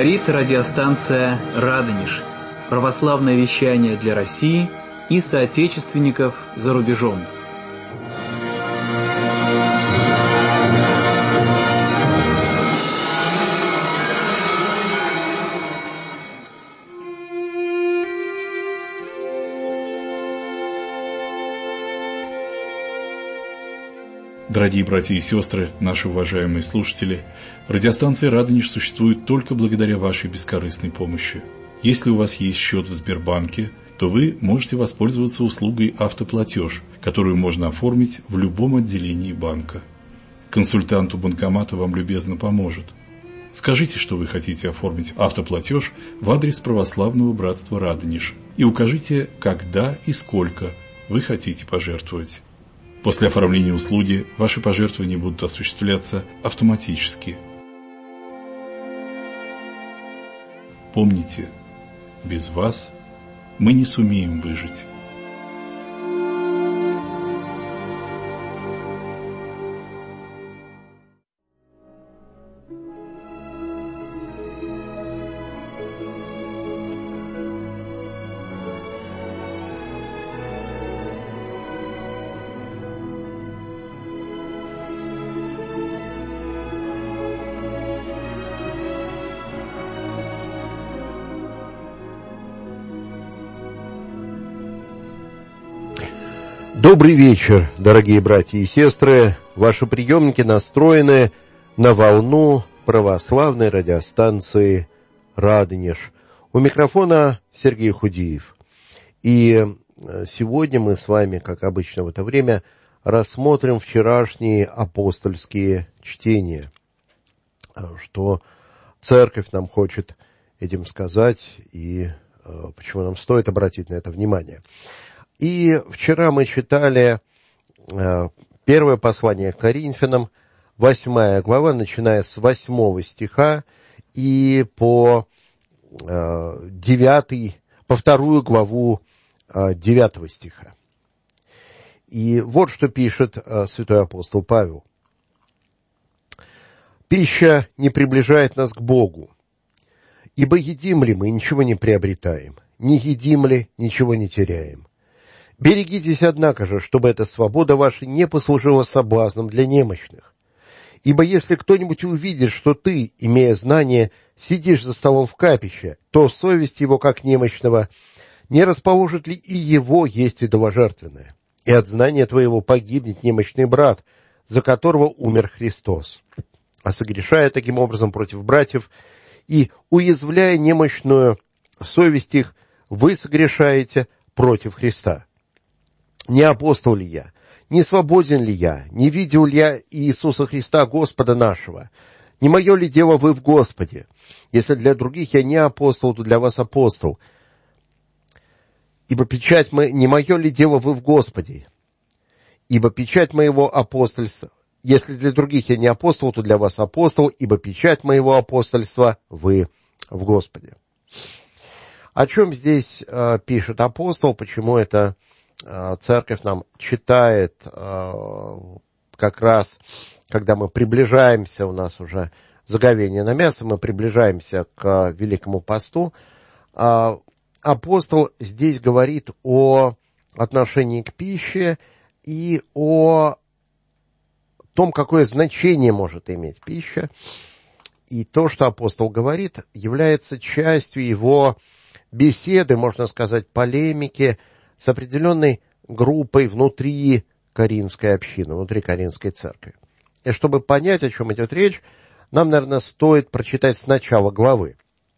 Говорит радиостанция «Радонеж». Православное вещание для России и соотечественников за рубежом. Дорогие братья и сестры, наши уважаемые слушатели, радиостанция «Радонеж» существует только благодаря вашей бескорыстной помощи. Если у вас есть счет в Сбербанке, то вы можете воспользоваться услугой «Автоплатеж», которую можно оформить в любом отделении банка. Консультант у банкомата вам любезно поможет. Скажите, что вы хотите оформить автоплатеж в адрес Православного братства «Радонеж» и укажите, когда и сколько вы хотите пожертвовать. После оформления услуги ваши пожертвования будут осуществляться автоматически. Помните, без вас мы не сумеем выжить. Добрый вечер, дорогие братья и сестры. Ваши приемники настроены на волну православной радиостанции «Радонеж». У микрофона Сергей Худиев. И сегодня мы с вами, как обычно в это время, рассмотрим вчерашние апостольские чтения. Что Церковь нам хочет этим сказать и почему нам стоит обратить на это внимание. И вчера мы читали первое послание к Коринфянам, 8 глава, начиная с 8 стиха и по 9, по 2 главу 9 стиха. И вот что пишет святой апостол Павел. «Пища не приближает нас к Богу, ибо едим ли мы, ничего не приобретаем, не едим ли, ничего не теряем. Берегитесь, однако же, чтобы эта свобода ваша не послужила соблазном для немощных. Ибо если кто-нибудь увидит, что ты, имея знание, сидишь за столом в капище, то совесть его, как немощного, не расположит ли и его есть идоложертвенное? И от знания твоего погибнет немощный брат, за которого умер Христос. А согрешая таким образом против братьев и уязвляя немощную совесть их, вы согрешаете против Христа. Не апостол ли я? Не свободен ли я? Не видел ли я Иисуса Христа, Господа нашего? Не мое ли дело вы в Господе? Если для других я не апостол, то для вас апостол. Ибо печать не мое ли дело вы в Господе? Ибо печать моего апостольства... Если для других я не апостол, то для вас апостол, ибо печать моего апостольства вы в Господе». О чем здесь пишет апостол? Почему это Церковь нам читает как раз, когда мы приближаемся, у нас уже заговение на мясо, мы приближаемся к Великому посту. Апостол здесь говорит о отношении к пище и о том, какое значение может иметь пища. И то, что апостол говорит, является частью его беседы, можно сказать, полемики с определенной группой внутри Коринфской общины, внутри Коринфской церкви. И чтобы понять, о чем идет речь, нам, наверное, стоит прочитать с начала главы.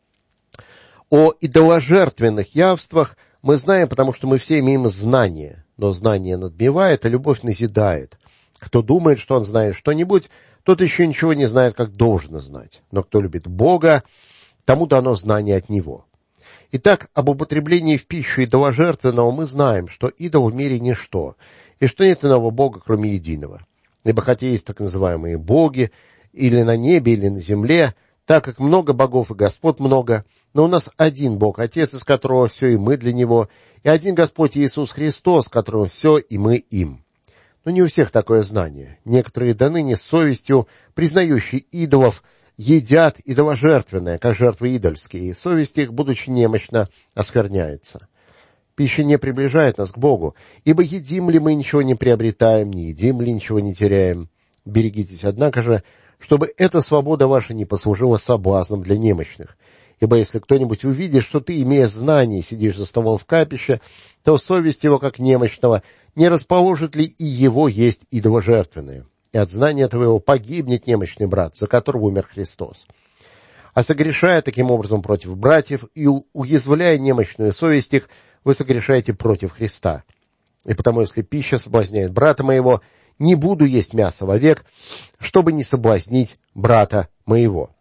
О идоложертвенных явствах мы знаем, потому что мы все имеем знание, но знание надбивает, а любовь назидает. Кто думает, что он знает что-нибудь, тот еще ничего не знает, как должно знать. Но кто любит Бога, тому дано знание от Него. Итак, об употреблении в пищу идоложертвенного мы знаем, что идол в мире ничто, и что нет иного Бога, кроме единого. Ибо хотя есть так называемые боги, или на небе, или на земле, так как много богов и господ много, но у нас один Бог, Отец, из которого все, и мы для Него, и один Господь Иисус Христос, которого все, и мы им. Но не у всех такое знание. Некоторые до ныне с совестью, признающие идолов, едят идоложертвенное, как жертвы идольские, и совесть их, будучи немощна, оскверняется. Пища не приближает нас к Богу, ибо едим ли мы, ничего не приобретаем, не едим ли, ничего не теряем. Берегитесь, однако же, чтобы эта свобода ваша не послужила соблазном для немощных. Ибо если кто-нибудь увидит, что ты, имея знание, сидишь за столом в капище, то совесть его, как немощного, не расположит ли и его есть идоложертвенное? И от знания твоего погибнет немощный брат, за которого умер Христос. А согрешая таким образом против братьев и уязвляя немощную совесть их, вы согрешаете против Христа. И потому, если пища соблазняет брата моего, не буду есть мясо вовек, чтобы не соблазнить брата моего».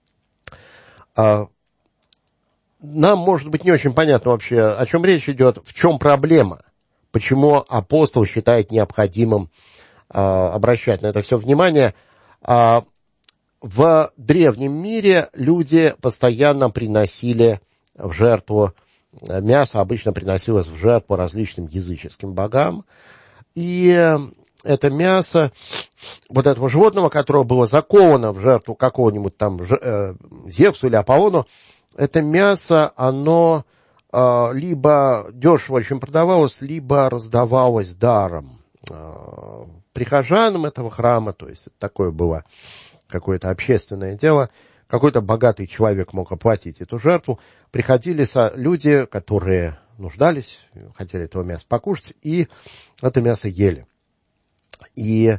Нам, может быть, не очень понятно вообще, о чем речь идет, в чем проблема, почему апостол считает необходимым обращать на это все внимание. В древнем мире люди постоянно приносили в жертву мясо, обычно приносилось в жертву различным языческим богам, и это мясо вот этого животного, которое было заковано в жертву какого-нибудь там Зевсу или Аполлону, это мясо, оно либо дешево очень продавалось, либо раздавалось даром прихожанам этого храма, то есть это такое было какое-то общественное дело, какой-то богатый человек мог оплатить эту жертву, приходили люди, которые нуждались, хотели этого мяса покушать, и это мясо ели. И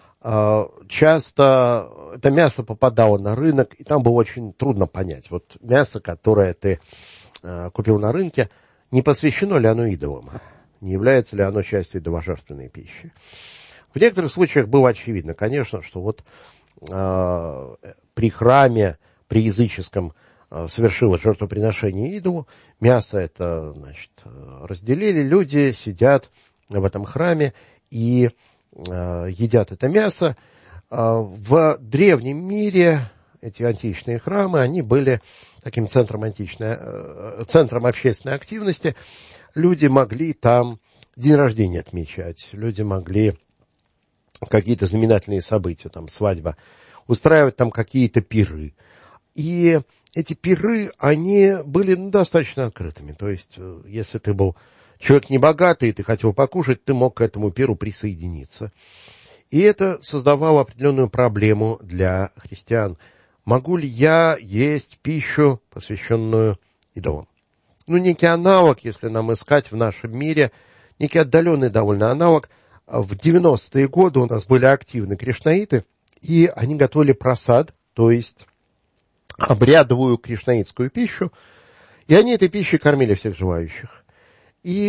часто это мясо попадало на рынок, и там было очень трудно понять. Вот мясо, которое ты купил на рынке, не посвящено ли оно идолам? Не является ли оно частью идоложертвенной пищи? В некоторых случаях было очевидно, конечно, что вот при храме, при языческом совершилось жертвоприношение идолу, мясо это, значит, разделили, люди сидят в этом храме и едят это мясо. В древнем мире эти античные храмы, они были таким центром общественной активности. Люди могли там день рождения отмечать, люди могли какие-то знаменательные события, там свадьба, устраивать там какие-то пиры. И эти пиры, они были достаточно открытыми. То есть, если ты был человек небогатый, и ты хотел покушать, ты мог к этому пиру присоединиться. И это создавало определенную проблему для христиан. Могу ли я есть пищу, посвященную идолам? Некий аналог, если нам искать в нашем мире, некий отдаленный довольно аналог. В 90-е годы у нас были активны кришнаиты, и они готовили прасад, то есть обрядовую кришнаитскую пищу, и они этой пищей кормили всех желающих. И,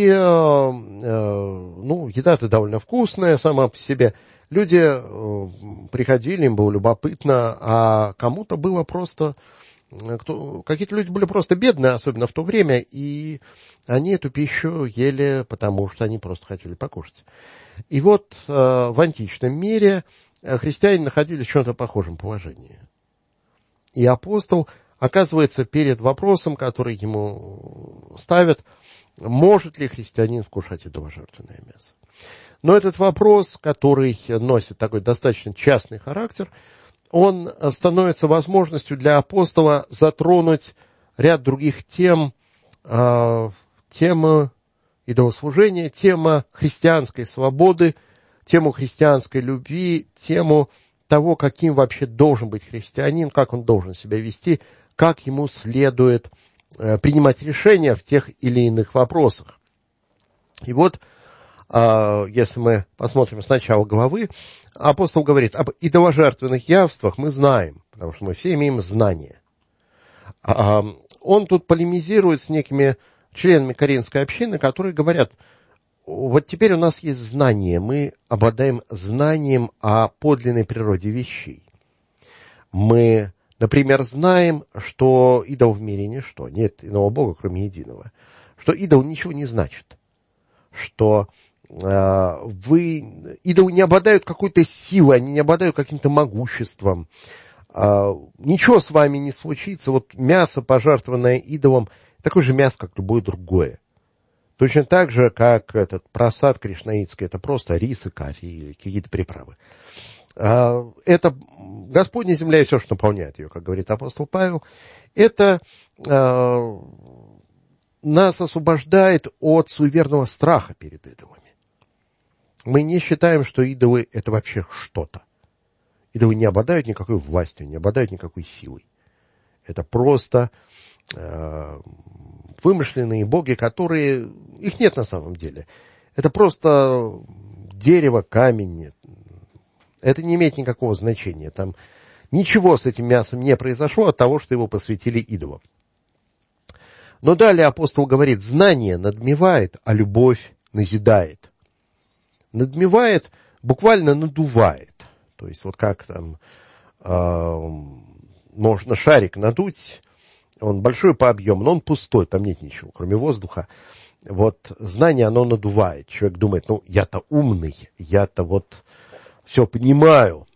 еда-то довольно вкусная сама по себе. Люди приходили, им было любопытно, а кому-то было просто... Какие-то люди были просто бедные, особенно в то время, и они эту пищу ели, потому что они просто хотели покушать. И вот в античном мире христиане находились в чем-то похожем положении. И апостол оказывается перед вопросом, который ему ставят, может ли христианин вкушать идоложертвенное мясо. Но этот вопрос, который носит такой достаточно частный характер, он становится возможностью для апостола затронуть ряд других тем, тему идолослужения, тема христианской свободы, тему христианской любви, тему того, каким вообще должен быть христианин, как он должен себя вести, как ему следует принимать решения в тех или иных вопросах. И вот, если мы посмотрим с начала главы, апостол говорит, об идоложертвенных явствах мы знаем, потому что мы все имеем знания. Он тут полемизирует с некими членами Коринфской общины, которые говорят, вот теперь у нас есть знание, мы обладаем знанием о подлинной природе вещей. Мы, например, знаем, что идол в мире ничто, нет иного Бога, кроме единого, что идол ничего не значит, что идолы не обладают какой-то силой, они не обладают каким-то могуществом, ничего с вами не случится, вот мясо, пожертвованное идолом, такое же мясо, как любое другое. Точно так же, как этот прасад кришнаитский, это просто рис и карри, какие-то приправы. Это Господня земля и все, что наполняет ее, как говорит апостол Павел, это нас освобождает от суеверного страха перед идолами. Мы не считаем, что идолы – это вообще что-то. Идолы не обладают никакой властью, не обладают никакой силой. Это просто вымышленные боги, которые... Их нет на самом деле. Это просто дерево, камень. Это не имеет никакого значения. Там ничего с этим мясом не произошло от того, что его посвятили идолам. Но далее апостол говорит, знание надмевает, а любовь назидает. Надмевает буквально надувает. То есть вот как там можно шарик надуть, он большой по объему, но он пустой, там нет ничего, кроме воздуха. Вот знание, оно надувает. Человек думает, ну, я-то умный, я-то вот все понимаю,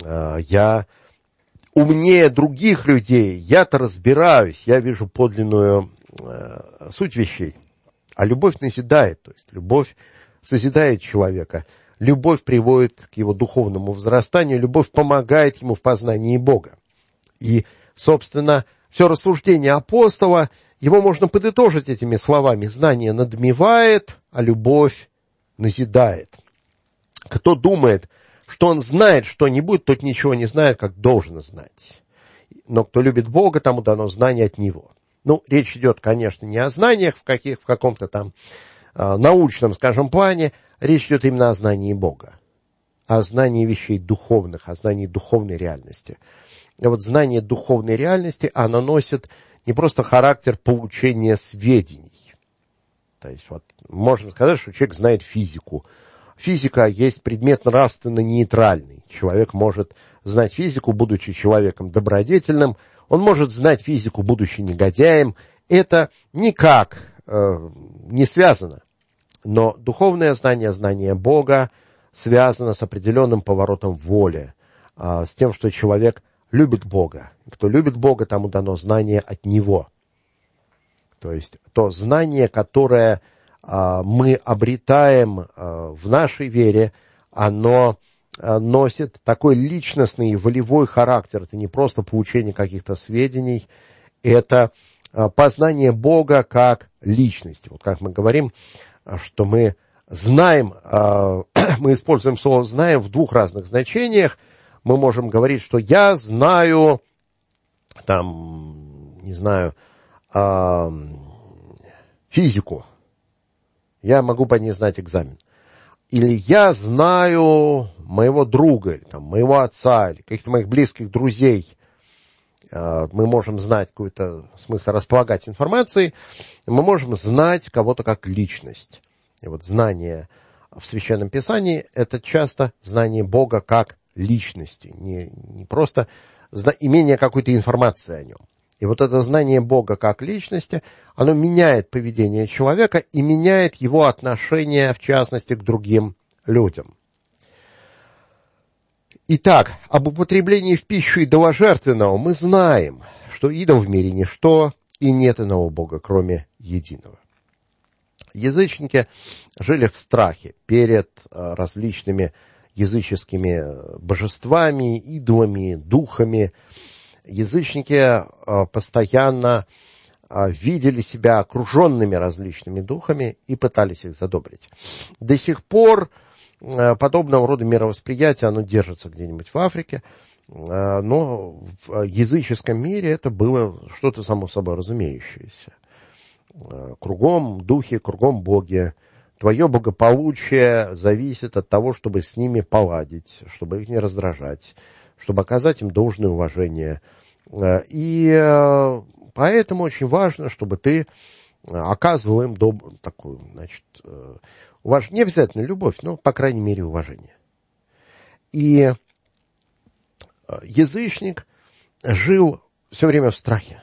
я умнее других людей, я-то разбираюсь, я вижу подлинную суть вещей. А любовь назидает, то есть любовь созидает человека, любовь приводит к его духовному возрастанию, любовь помогает ему в познании Бога. И, собственно, все рассуждение апостола, его можно подытожить этими словами. Знание надмевает, а любовь назидает. Кто думает, что он знает что-нибудь, тот ничего не знает, как должен знать. Но кто любит Бога, тому дано знание от Него. Ну, речь идет, конечно, не о знаниях в каком-то там научном, скажем, плане. Речь идет именно о знании Бога, о знании вещей духовных, о знании духовной реальности. И вот знание духовной реальности, оно носит не просто характер получения сведений. То есть вот можно сказать, что человек знает физику. Физика есть предмет нравственно нейтральный. Человек может знать физику, будучи человеком добродетельным. Он может знать физику, будучи негодяем. Это никак не связано. Но духовное знание, знание Бога связано с определенным поворотом воли, с тем, что человек любит Бога. Кто любит Бога, тому дано знание от Него. То есть то знание, которое мы обретаем в нашей вере, оно носит такой личностный и волевой характер. Это не просто получение каких-то сведений, это познание Бога как личности. Вот как мы говорим, что мы знаем, мы используем слово «знаем» в двух разных значениях. Мы можем говорить, что я знаю, там, не знаю, физику. Я могу по ней знать экзамен. Или я знаю моего друга, или, там, моего отца, или каких-то моих близких друзей. Мы можем знать какой-то смысл, располагать информацией. Мы можем знать кого-то как личность. И вот знание в Священном Писании – это часто знание Бога как личности, не просто имение какой-то информации о нем. И вот это знание Бога как личности, оно меняет поведение человека и меняет его отношение, в частности, к другим людям. Итак, об употреблении в пищу идоложертвенного мы знаем, что идол в мире ничто, и нет иного Бога, кроме единого. Язычники жили в страхе перед различными языческими божествами, идолами, духами. Язычники постоянно видели себя окруженными различными духами и пытались их задобрить. До сих пор подобного рода мировосприятие, оно держится где-нибудь в Африке, но в языческом мире это было что-то само собой разумеющееся. Кругом духи, кругом боги. Твое благополучие зависит от того, чтобы с ними поладить, чтобы их не раздражать, чтобы оказать им должное уважение. И поэтому очень важно, чтобы ты оказывал им такую, значит, не обязательно любовь, но, по крайней мере, уважение. И язычник жил все время в страхе.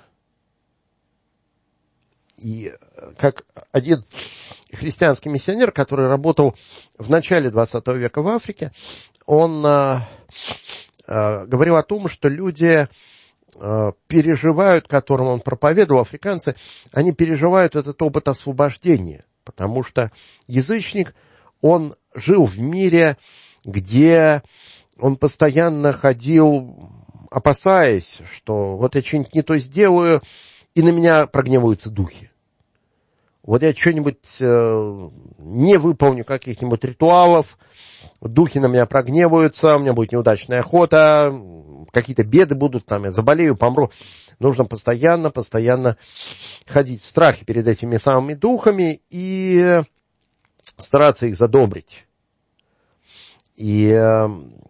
И как один христианский миссионер, который работал в начале 20 века в Африке, он говорил о том, что люди переживают, которым он проповедовал, африканцы, они переживают этот опыт освобождения, потому что язычник, он жил в мире, где он постоянно ходил, опасаясь, что вот я что-нибудь не то сделаю, и на меня прогневаются духи. Вот я что-нибудь не выполню, каких-нибудь ритуалов, духи на меня прогневаются, у меня будет неудачная охота, какие-то беды будут, там, я заболею, помру. Нужно постоянно ходить в страхе перед этими самыми духами и стараться их задобрить. И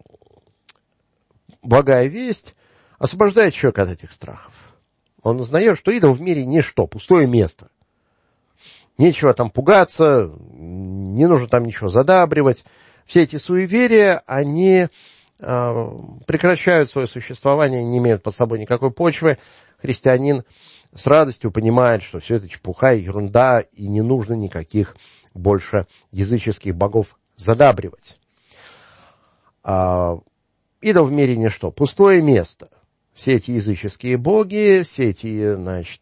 благая весть освобождает человека от этих страхов. Он узнает, что идол в мире ничто, пустое место. Нечего там пугаться, не нужно там ничего задабривать. Все эти суеверия, они прекращают свое существование, не имеют под собой никакой почвы. Христианин с радостью понимает, что все это чепуха и ерунда, и не нужно никаких больше языческих богов задабривать. Идол в мире ничто, пустое место. Все эти языческие боги, все эти,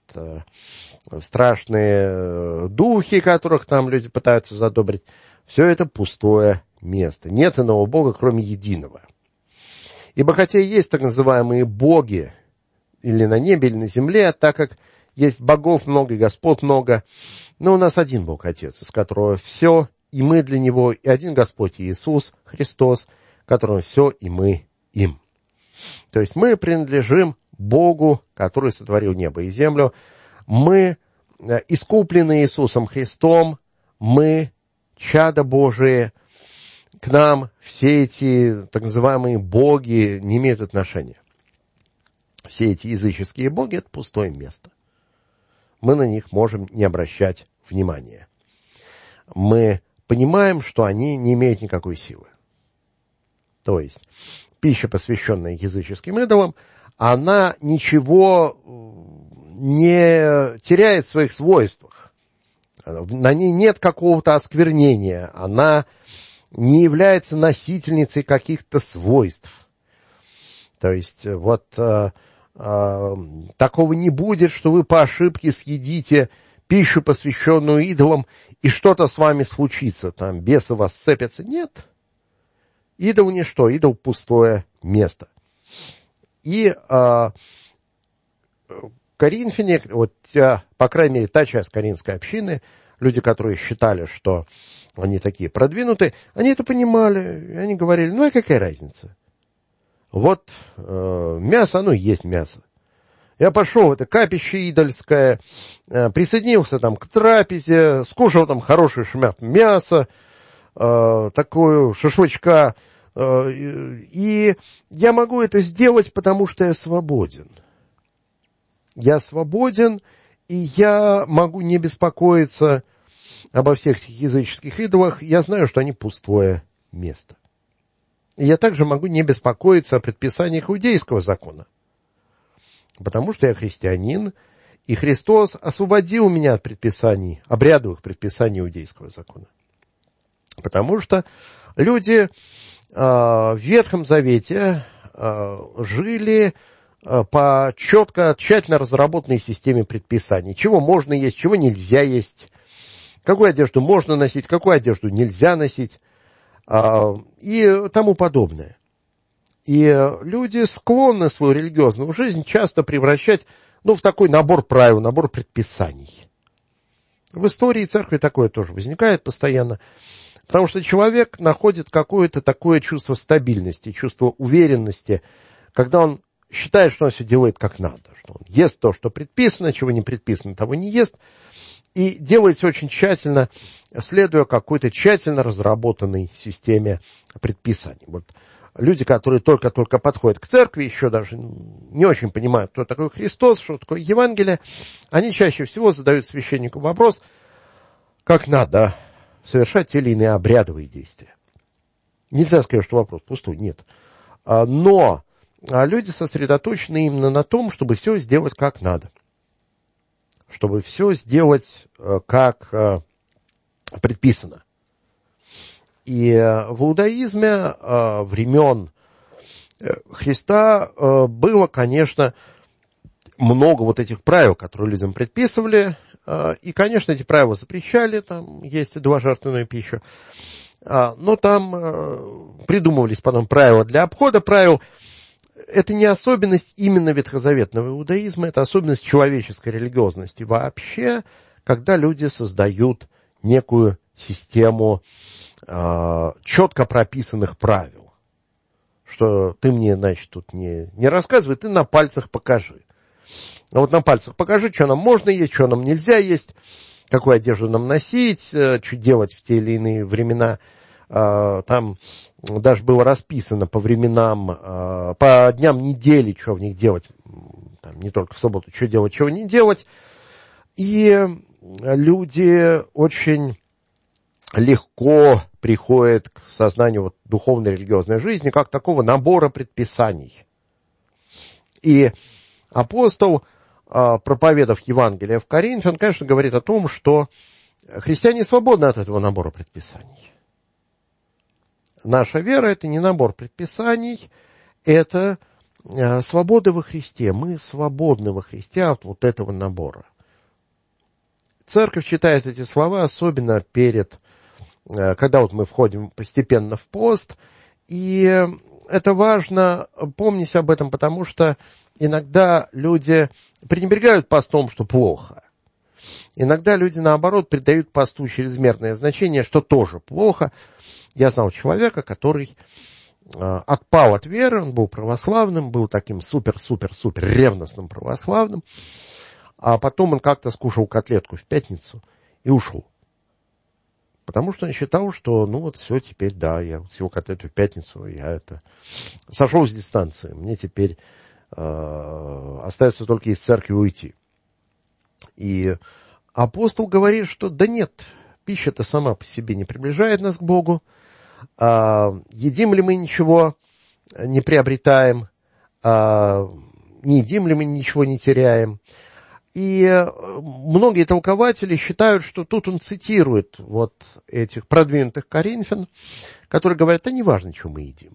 страшные духи, которых там люди пытаются задобрить, все это пустое место. Нет иного бога, кроме единого. Ибо хотя есть так называемые боги, или на небе, или на земле, так как есть богов много и господ много, но у нас один Бог Отец, из которого все, и мы для Него, и один Господь Иисус Христос, которому все, и мы им. То есть мы принадлежим Богу, который сотворил небо и землю. Мы искуплены Иисусом Христом, мы чада Божие. К нам все эти так называемые боги не имеют отношения. Все эти языческие боги — это пустое место. Мы на них можем не обращать внимания. Мы понимаем, что они не имеют никакой силы. То есть пища, посвященная языческим идолам, она ничего не теряет в своих свойствах. На ней нет какого-то осквернения. Она не является носительницей каких-то свойств. То есть такого не будет, что вы по ошибке съедите пищу, посвященную идолам, и что-то с вами случится, там бесы вас сцепятся. Нет. Идол ничто, идол пустое место. И коринфяне, по крайней мере, та часть коринфской общины, люди, которые считали, что они такие продвинутые, они это понимали, и они говорили, а какая разница? Вот мясо, оно и есть мясо. Я пошел в это капище идольское, присоединился там к трапезе, скушал там хороший шмат мяса, такую шашлычка, и я могу это сделать, потому что я свободен. Я свободен, и я могу не беспокоиться обо всех этих языческих идолах. Я знаю, что они пустое место. И я также могу не беспокоиться о предписаниях иудейского закона, потому что я христианин, и Христос освободил меня от предписаний, обрядовых предписаний иудейского закона. Потому что люди в Ветхом Завете жили по четко, тщательно разработанной системе предписаний. Чего можно есть, чего нельзя есть, какую одежду можно носить, какую одежду нельзя носить и тому подобное. И люди склонны свою религиозную жизнь часто превращать в такой набор правил, набор предписаний. В истории церкви такое тоже возникает постоянно, потому что человек находит какое-то такое чувство стабильности, чувство уверенности, когда он считает, что он все делает как надо, что он ест то, что предписано, чего не предписано, того не ест, и делает все очень тщательно, следуя какой-то тщательно разработанной системе предписаний. Вот люди, которые только-только подходят к церкви, еще даже не очень понимают, кто такой Христос, что такое Евангелие, они чаще всего задают священнику вопрос, как надо совершать те или иные обрядовые действия. Нельзя сказать, что вопрос пустой, нет. Но люди сосредоточены именно на том, чтобы все сделать как надо. Чтобы все сделать как предписано. И в иудаизме времен Христа было, конечно, много вот этих правил, которые людям предписывали. И, конечно, эти правила запрещали, там есть едва жертвенную пищу. но там придумывались потом правила для обхода правил. Это не особенность именно ветхозаветного иудаизма, это особенность человеческой религиозности вообще, когда люди создают некую систему четко прописанных правил. Что ты мне, значит, тут не рассказывай, ты на пальцах покажи. А вот на пальцах покажи, что нам можно есть, что нам нельзя есть, какую одежду нам носить, что делать в те или иные времена. Там даже было расписано по временам, по дням недели, что в них делать, там, не только в субботу, что делать, чего не делать. И люди очень легко приходят к сознанию вот духовной религиозной жизни, как такого набора предписаний. И апостол, проповедав Евангелие в Коринфе, он, конечно, говорит о том, что христиане свободны от этого набора предписаний. Наша вера – это не набор предписаний, это свобода во Христе. Мы свободны во Христе от вот этого набора. Церковь читает эти слова, особенно когда вот мы входим постепенно в пост. И это важно помнить об этом, потому что иногда люди пренебрегают постом, что плохо. Иногда люди, наоборот, придают посту чрезмерное значение, что тоже плохо. Я знал человека, который отпал от веры, он был православным, был таким супер-супер-супер ревностным православным, а потом он как-то скушал котлетку в пятницу и ушел. Потому что он считал, что, ну вот все, теперь, да, я съел котлету в пятницу, я сошел с дистанции, мне теперь остается только из церкви уйти. И апостол говорит, что да нет, пища-то сама по себе не приближает нас к Богу, едим ли мы ничего не приобретаем, не едим ли мы ничего не теряем. И многие толкователи считают, что тут он цитирует вот этих продвинутых коринфян, которые говорят, да не важно, что мы едим.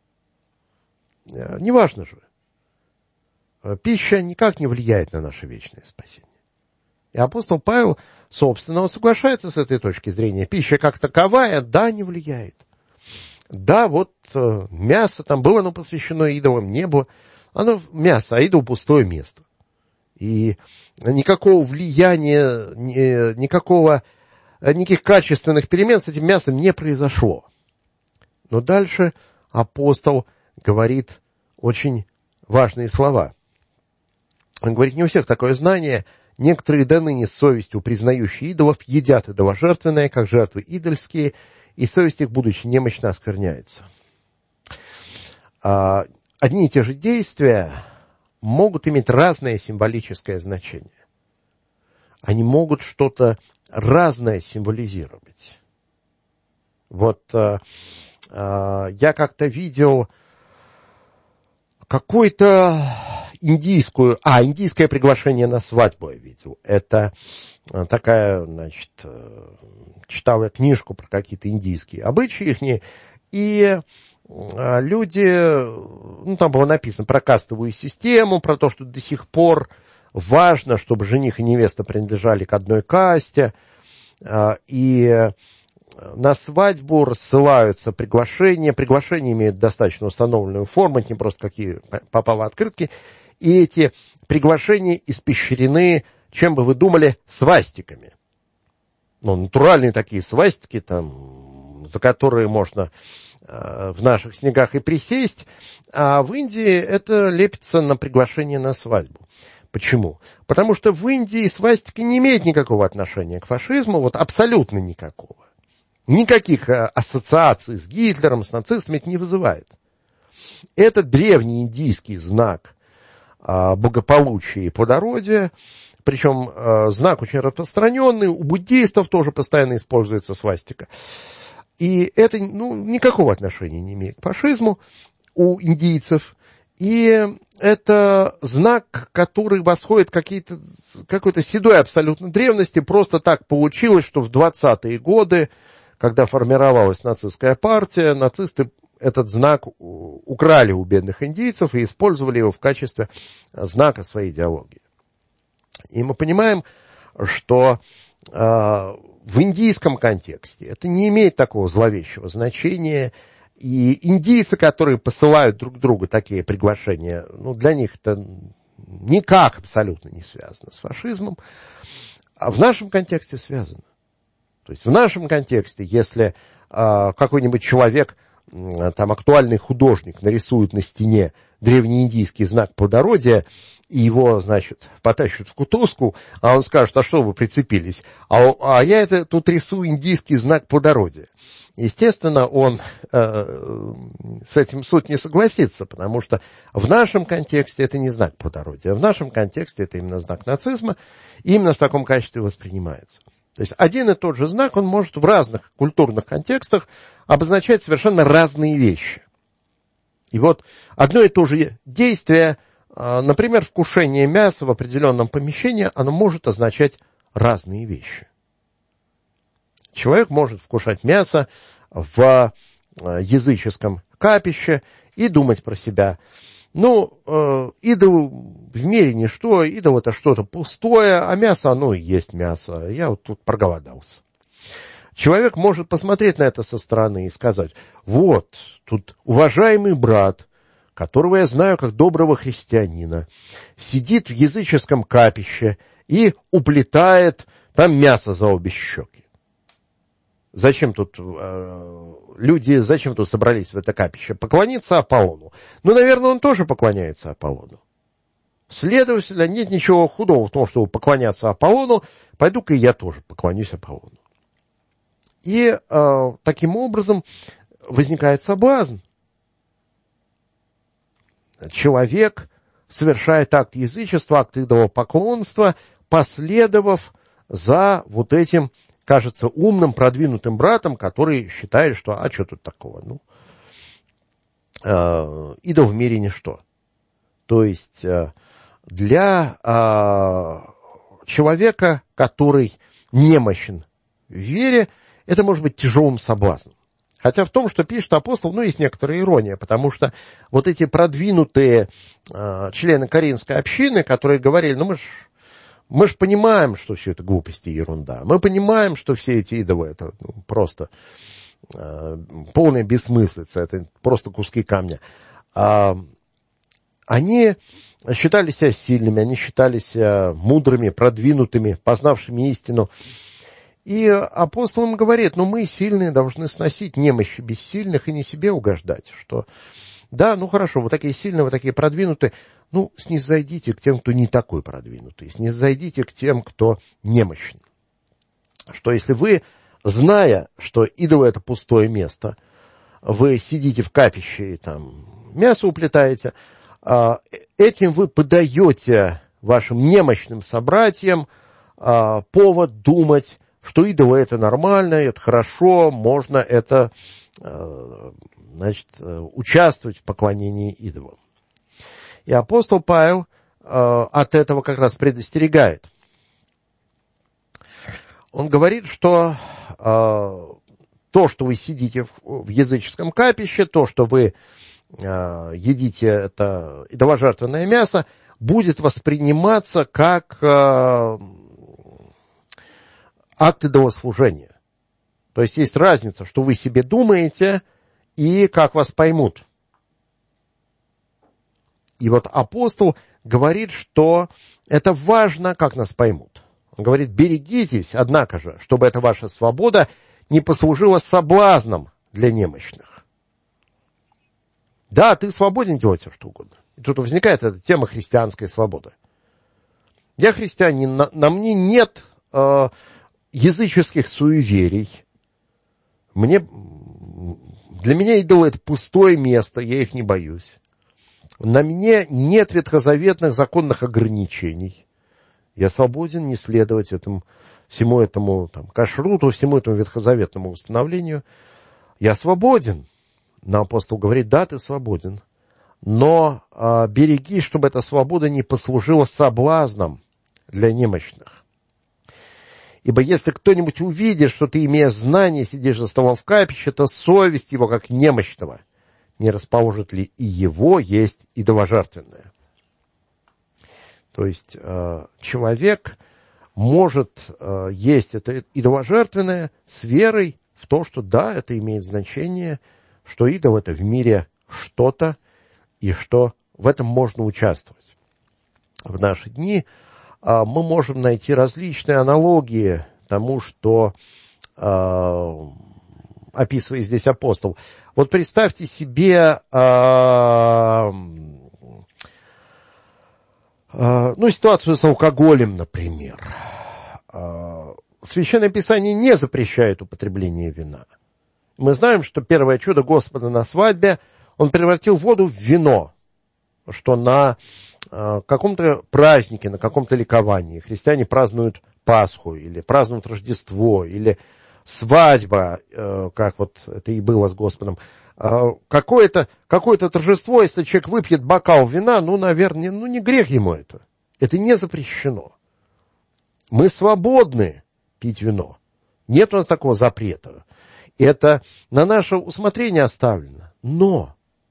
Не важно же. Пища никак не влияет на наше вечное спасение. И апостол Павел, собственно, он соглашается с этой точки зрения. Пища как таковая, да, не влияет. Да, вот мясо, там было оно посвящено идолам, не было. Оно мясо, а идол пустое место. И никакого влияния, никаких качественных перемен с этим мясом не произошло. Но дальше апостол говорит очень важные слова. Он говорит, не у всех такое знание. Некоторые до ныне с совестью признающие идолов едят идоложертвенное, как жертвы идольские, и совесть их, будучи немощна, оскверняется. Одни и те же действия могут иметь разное символическое значение. Они могут что-то разное символизировать. Вот я как-то видел индийское приглашение на свадьбу я видел. Это такая, значит, читал я книжку про какие-то индийские обычаи ихние, и люди, там было написано про кастовую систему, про то, что до сих пор важно, чтобы жених и невеста принадлежали к одной касте, и на свадьбу рассылаются приглашения имеют достаточно установленную форму, это не просто какие попало открытки, и эти приглашения испещрены, чем бы вы думали, свастиками. Натуральные такие свастики, за которые можно в наших снегах и присесть, а в Индии это лепится на приглашение на свадьбу. Почему? Потому что в Индии свастика не имеет никакого отношения к фашизму, вот абсолютно никакого. Никаких ассоциаций с Гитлером, с нацистами это не вызывает. Это древний индийский знак благополучия и плодородия, причем знак очень распространенный, у буддистов тоже постоянно используется свастика. И это никакого отношения не имеет к фашизму у индийцев. И это знак, который восходит к какой-то седой абсолютно древности. Просто так получилось, что в 20-е годы, когда формировалась нацистская партия, нацисты этот знак украли у бедных индийцев и использовали его в качестве знака своей идеологии. И мы понимаем, что в индийском контексте это не имеет такого зловещего значения. И индийцы, которые посылают друг другу такие приглашения, ну, для них это никак абсолютно не связано с фашизмом. А в нашем контексте связано. То есть в нашем контексте, если какой-нибудь человек, там актуальный художник, нарисует на стене древнеиндийский знак плодородия, и его, значит, потащат в кутузку, а он скажет: а что вы прицепились? А я тут рисую индийский знак плодородия. Естественно, он с этим суд не согласится, потому что в нашем контексте это не знак плодородия. В нашем контексте это именно знак нацизма, и именно в таком качестве воспринимается. То есть один и тот же знак, он может в разных культурных контекстах обозначать совершенно разные вещи. И вот одно и то же действие, например, вкушение мяса в определенном помещении, оно может означать разные вещи. Человек может вкушать мясо в языческом капище и думать про себя: ну, идол в мире ничто, идол это что-то пустое, а мясо, оно и есть мясо, я вот тут проголодался. Человек может посмотреть на это со стороны и сказать: вот, тут уважаемый брат, которого я знаю как доброго христианина, сидит в языческом капище и уплетает там мясо за обе щеки. Зачем тут собрались в это капище? Поклониться Аполлону. Ну, наверное, он тоже поклоняется Аполлону. Следовательно, нет ничего худого в том, чтобы поклоняться Аполлону. Пойду-ка и я тоже поклонюсь Аполлону. И таким образом возникает соблазн. Человек совершает акт язычества, акт идолопоклонства, последовав за вот этим, кажется, умным, продвинутым братом, который считает, что что тут такого? Ну, идол в мире ничто. То есть для человека, который немощен в вере, это может быть тяжелым соблазном. Хотя в том, что пишет апостол, есть некоторая ирония, потому что вот эти продвинутые члены Коринфской общины, которые говорили: мы ж понимаем, что все это глупости и ерунда. Мы понимаем, что все эти идолы это просто полная бессмыслица, это просто куски камня. Они считали себя сильными, они считали себя мудрыми, продвинутыми, познавшими истину. И апостол им говорит: мы сильные должны сносить немощи бессильных и не себе угождать. Что да, хорошо, вы такие сильные, вы такие продвинутые, снизойдите к тем, кто не такой продвинутый, снизойдите к тем, кто немощен. Что если вы, зная, что идол это пустое место, вы сидите в капище и там мясо уплетаете, этим вы подаете вашим немощным собратьям повод думать, что идолы это нормально, это хорошо, можно это, участвовать в поклонении идолам. И апостол Павел от этого как раз предостерегает. Он говорит, что то, что вы сидите в языческом капище, то, что вы едите это идоложертвенное мясо, будет восприниматься как акт идолослужения. То есть есть разница, что вы себе думаете и как вас поймут. И вот апостол говорит, что это важно, как нас поймут. Он говорит: берегитесь, однако же, чтобы эта ваша свобода не послужила соблазном для немощных. Да, ты свободен делать все, что угодно. И тут возникает эта тема христианской свободы. Я христианин, на мне нет языческих суеверий. Для меня идолы это пустое место, я их не боюсь. На мне нет ветхозаветных законных ограничений. Я свободен не следовать всему этому кашруту, всему этому ветхозаветному установлению. Я свободен. Но апостол говорит: да, ты свободен. Но береги, чтобы эта свобода не послужила соблазном для немощных. Ибо если кто-нибудь увидит, что ты, имея знание, сидишь за столом в капище, то совесть его, как немощного, не расположит ли и его есть идоложертвенное. То есть человек может есть это идоложертвенное с верой в то, что да, это имеет значение, что идол — это в мире что-то, и что в этом можно участвовать. В наши дни мы можем найти различные аналогии тому, что описывает здесь апостол. Вот представьте себе ситуацию с алкоголем, например. Священное Писание не запрещает употребление вина. Мы знаем, что первое чудо Господа на свадьбе, Он превратил воду в вино, что на каком-то празднике, на каком-то ликовании христиане празднуют Пасху, или празднуют Рождество, или свадьба, как вот это и было с Господом. Какое-то торжество, если человек выпьет бокал вина, наверное, не грех ему это. Это не запрещено. Мы свободны пить вино. Нет у нас такого запрета. Это на наше усмотрение оставлено. Но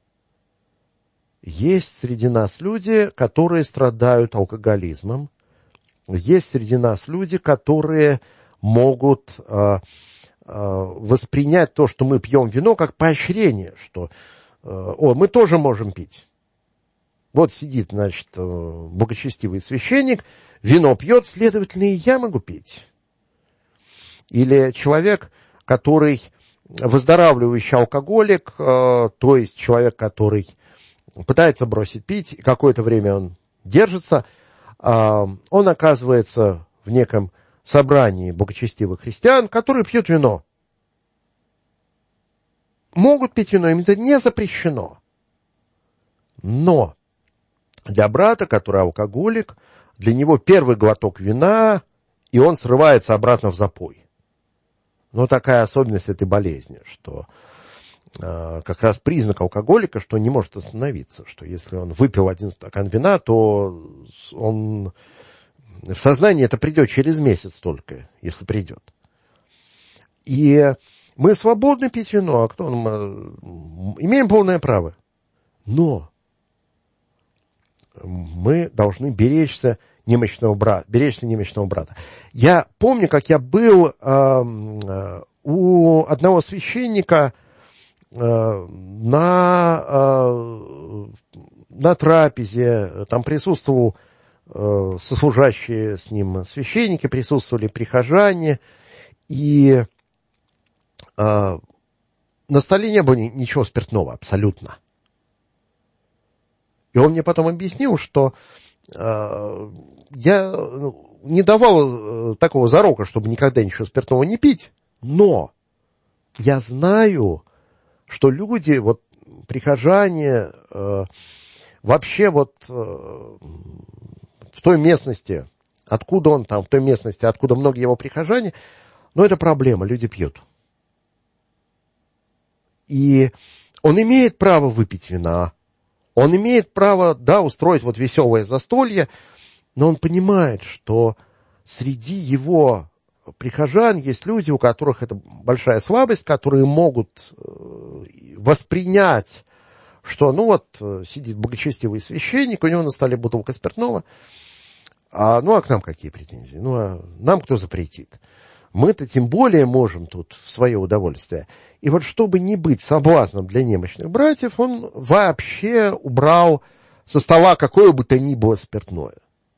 есть среди нас люди, которые страдают алкоголизмом. Есть среди нас люди, которые могут воспринять то, что мы пьем вино, как поощрение, что мы тоже можем пить. Вот сидит, благочестивый священник, вино пьет, следовательно, и я могу пить. Или человек, который выздоравливающий алкоголик, то есть человек, который пытается бросить пить, и какое-то время он держится, он оказывается в неком собрании благочестивых христиан, которые пьют вино. Могут пить вино, им это не запрещено. Но для брата, который алкоголик, для него первый глоток вина, и он срывается обратно в запой. Но такая особенность этой болезни, что как раз признак алкоголика, что он не может остановиться, что если он выпил 1 стакан вина, то он в сознание это придет через месяц только, если придет. И мы свободны пить вино, а кто имеем полное право. Но мы должны беречься немощного брата. Я помню, как я был у одного священника на трапезе, там присутствовал сослужащие с ним священники, присутствовали прихожане, и на столе не было ничего спиртного, абсолютно. И он мне потом объяснил, что я не давал такого зарока, чтобы никогда ничего спиртного не пить, но я знаю, что люди, прихожане, вообще в той местности, откуда он там, в той местности, откуда многие его прихожане, это проблема, люди пьют. И он имеет право выпить вина, он имеет право, устроить веселое застолье, но он понимает, что среди его прихожан есть люди, у которых это большая слабость, которые могут воспринять, что сидит благочестивый священник, у него на столе бутылка спиртного, а к нам какие претензии? А нам кто запретит? Мы-то тем более можем тут в свое удовольствие. И чтобы не быть соблазном для немощных братьев, он вообще убрал со стола какое бы то ни было спиртное.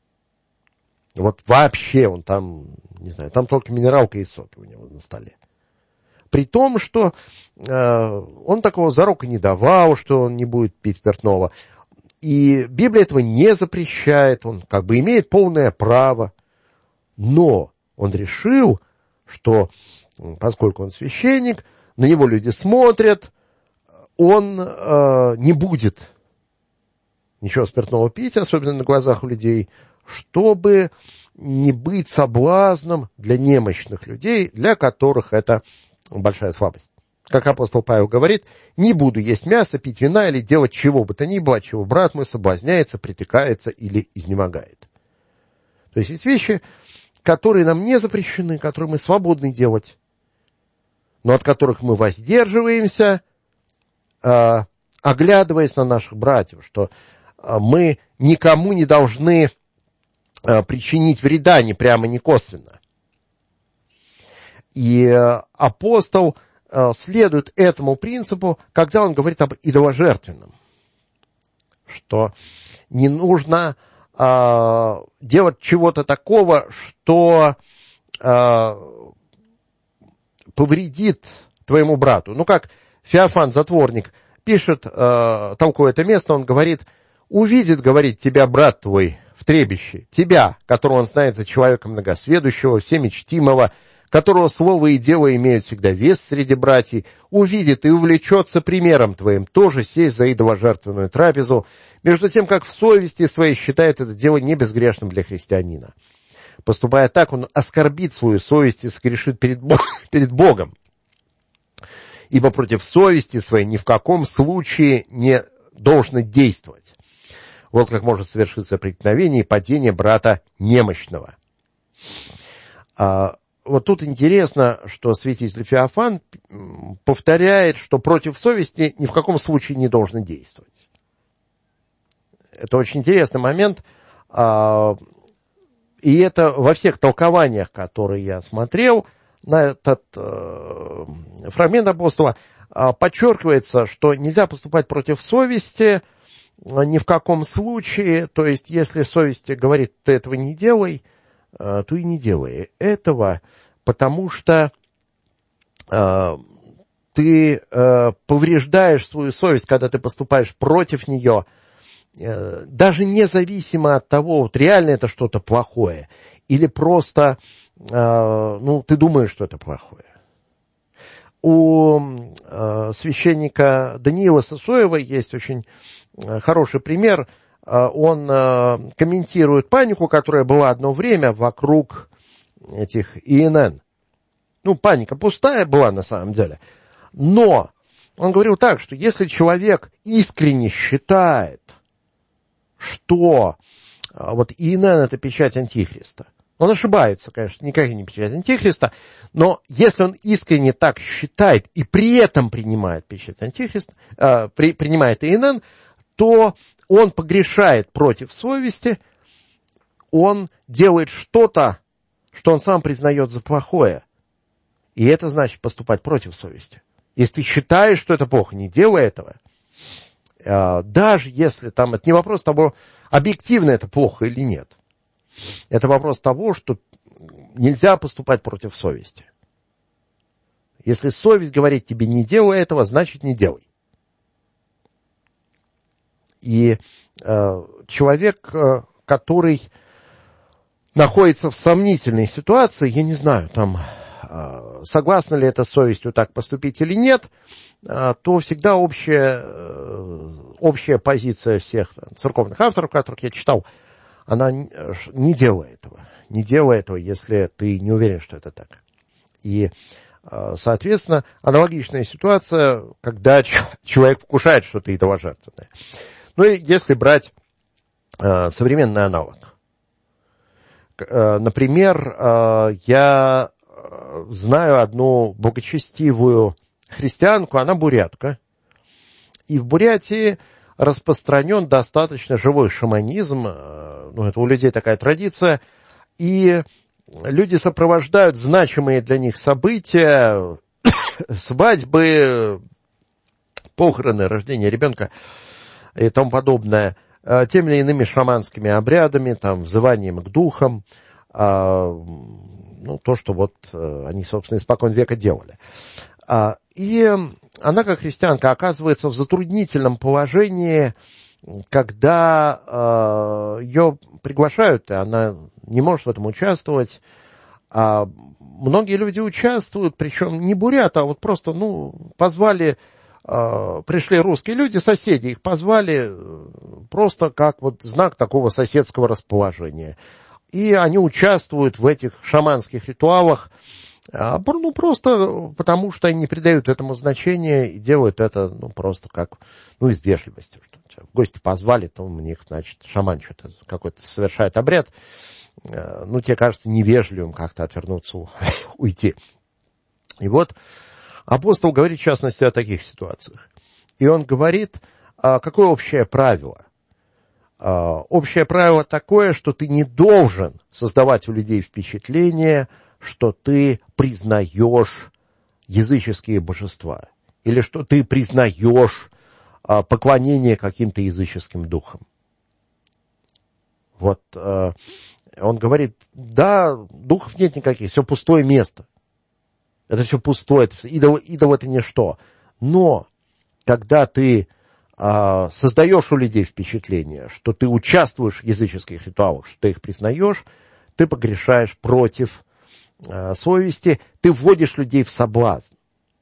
Вообще он там, не знаю, там только минералка и соки у него на столе. При том, что он такого зарока не давал, что он не будет пить спиртного. И Библия этого не запрещает, он имеет полное право. Но он решил, что поскольку он священник, на него люди смотрят, он не будет ничего спиртного пить, особенно на глазах у людей, чтобы не быть соблазном для немощных людей, для которых это большая слабость. Как апостол Павел говорит, не буду есть мясо, пить вина или делать чего бы то ни было, от чего брат мой соблазняется, притыкается или изнемогает. То есть вещи, которые нам не запрещены, которые мы свободны делать, но от которых мы воздерживаемся, оглядываясь на наших братьев, что мы никому не должны причинить вреда ни прямо, ни косвенно. И апостол следует этому принципу, когда он говорит об идоложертвенном, что не нужно делать чего-то такого, что повредит твоему брату. Ну, как Феофан, затворник, пишет, толкуя это место, он говорит: увидит, говорит, тебя брат твой в требище, тебя, которого он знает за человека многосведущего, всеми чтимого, которого слово и дело имеют всегда вес среди братьев, увидит и увлечется примером твоим, тоже сесть за идоложертвенную трапезу, между тем, как в совести своей считает это дело не безгрешным для христианина. Поступая так, он оскорбит свою совесть и согрешит перед Богом, ибо против совести своей ни в каком случае не должно действовать. Вот как может совершиться преткновение и падение брата немощного. Вот тут интересно, что святитель Феофан повторяет, что против совести ни в каком случае не должно действовать. Это очень интересный момент, и это во всех толкованиях, которые я смотрел на этот фрагмент апостола, подчеркивается, что нельзя поступать против совести ни в каком случае. То есть, если совесть говорит: ты этого не делай, то и не делай этого, потому что ты повреждаешь свою совесть, когда ты поступаешь против нее, даже независимо от того, вот реально это что-то плохое, или просто ты думаешь, что это плохое. У священника Даниила Сысоева есть очень хороший пример. Он комментирует панику, которая была одно время вокруг этих ИНН. Паника пустая была на самом деле. Но он говорил так, что если человек искренне считает, что вот ИНН — это печать Антихриста, он ошибается, конечно, никакая не печать Антихриста, но если он искренне так считает и при этом принимает печать Антихриста, принимает ИНН, то он погрешает против совести, он делает что-то, что он сам признает за плохое. И это значит поступать против совести. Если ты считаешь, что это плохо, не делай этого. Даже если там это не вопрос того, объективно это плохо или нет. Это вопрос того, что нельзя поступать против совести. Если совесть говорит тебе: не делай этого, значит не делай. И человек, который находится в сомнительной ситуации, я не знаю, там, согласна ли это с совестью так поступить или нет, то всегда общая позиция всех церковных авторов, которых я читал, она: не делай этого. Не делай этого, если ты не уверен, что это так. И, соответственно, аналогичная ситуация, когда человек вкушает что-то идоложертвенное. И если брать современный аналог. Например, я знаю одну богочестивую христианку, она бурятка. И в Бурятии распространен достаточно живой шаманизм. Это у людей такая традиция. И люди сопровождают значимые для них события, свадьбы, похороны, рождение ребенка и тому подобное, теми или иными шаманскими обрядами, взыванием к духам, то, что они, собственно, испокон века делали. И она, как христианка, оказывается в затруднительном положении, когда ее приглашают, и она не может в этом участвовать. Многие люди участвуют, причем не буряты, а просто, позвали, пришли русские люди, соседи, их позвали просто как знак такого соседского расположения. И они участвуют в этих шаманских ритуалах, просто потому что они не придают этому значения и делают это, просто как, из вежливости. Что в гости позвали, то у них, шаман что-то какой-то совершает обряд. Тебе кажется невежливым как-то отвернуться, уйти. И апостол говорит, в частности, о таких ситуациях. И он говорит, какое общее правило. Общее правило такое, что ты не должен создавать у людей впечатление, что ты признаешь языческие божества, или что ты признаешь поклонение каким-то языческим духам. Вот он говорит, да, духов нет никаких, все пустое место. Это все пустое, идол это ничто. Но когда ты создаешь у людей впечатление, что ты участвуешь в языческих ритуалах, что ты их признаешь, ты погрешаешь против совести, ты вводишь людей в соблазн.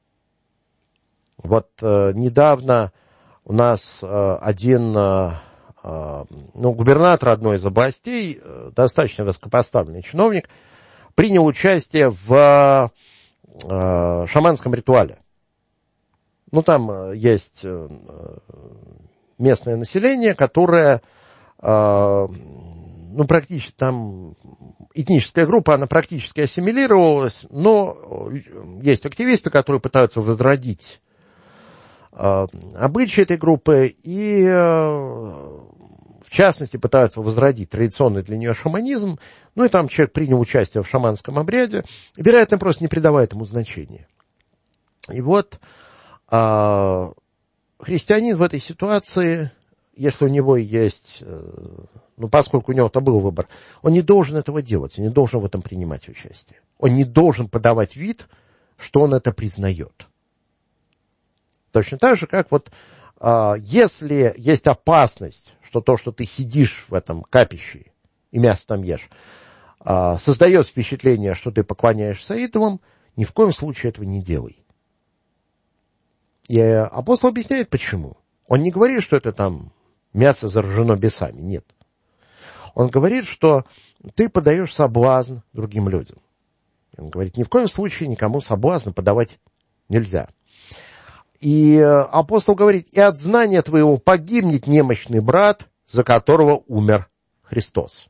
Вот недавно у нас один губернатор одной из областей, достаточно высокопоставленный чиновник, принял участие в шаманском ритуале. Там есть местное население, которое, практически там этническая группа, она практически ассимилировалась, но есть активисты, которые пытаются возродить обычаи этой группы и, в частности, пытаются возродить традиционный для нее шаманизм. И там человек принял участие в шаманском обряде, и, вероятно, просто не придавая этому значения. И вот христианин в этой ситуации, если у него есть, поскольку у него-то был выбор, он не должен этого делать, он не должен в этом принимать участие. Он не должен подавать вид, что он это признает. Точно так же, как если есть опасность, что то, что ты сидишь в этом капище и мясо там ешь, создает впечатление, что ты поклоняешься идолам, ни в коем случае этого не делай. И апостол объясняет, почему. Он не говорит, что это там мясо заражено бесами, нет. Он говорит, что ты подаешь соблазн другим людям. Он говорит, ни в коем случае никому соблазн подавать нельзя. И апостол говорит, и от знания твоего погибнет немощный брат, за которого умер Христос.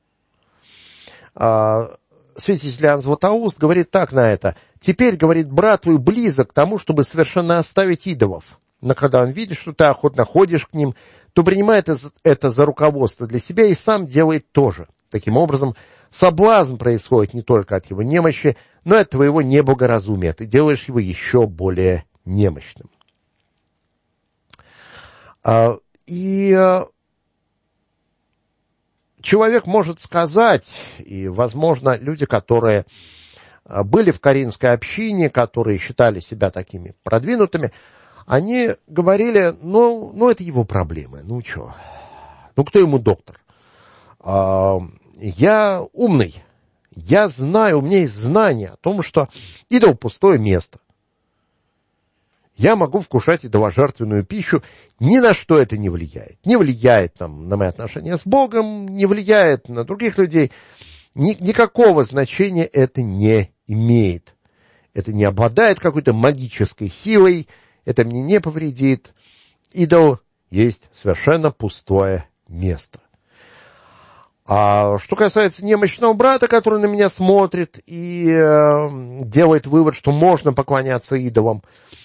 Святитель Иоанн Златоуст говорит так на это. Теперь, говорит, брат твой близок к тому, чтобы совершенно оставить идолов. Но когда он видит, что ты охотно ходишь к ним, то принимает это за руководство для себя и сам делает то же. Таким образом, соблазн происходит не только от его немощи, но и от твоего неблагоразумия. Ты делаешь его еще более немощным. И человек может сказать, и, возможно, люди, которые были в Коринфской общине, которые считали себя такими продвинутыми, они говорили, это его проблемы, кто ему доктор? Я умный, я знаю, у меня есть знание о том, что идол пустое место. Я могу вкушать идоложертвенную пищу, ни на что это не влияет. Не влияет на мои отношения с Богом, не влияет на других людей. Никакого значения это не имеет. Это не обладает какой-то магической силой, это мне не повредит. Идол есть совершенно пустое место. А что касается немощного брата, который на меня смотрит и делает вывод, что можно поклоняться идолам,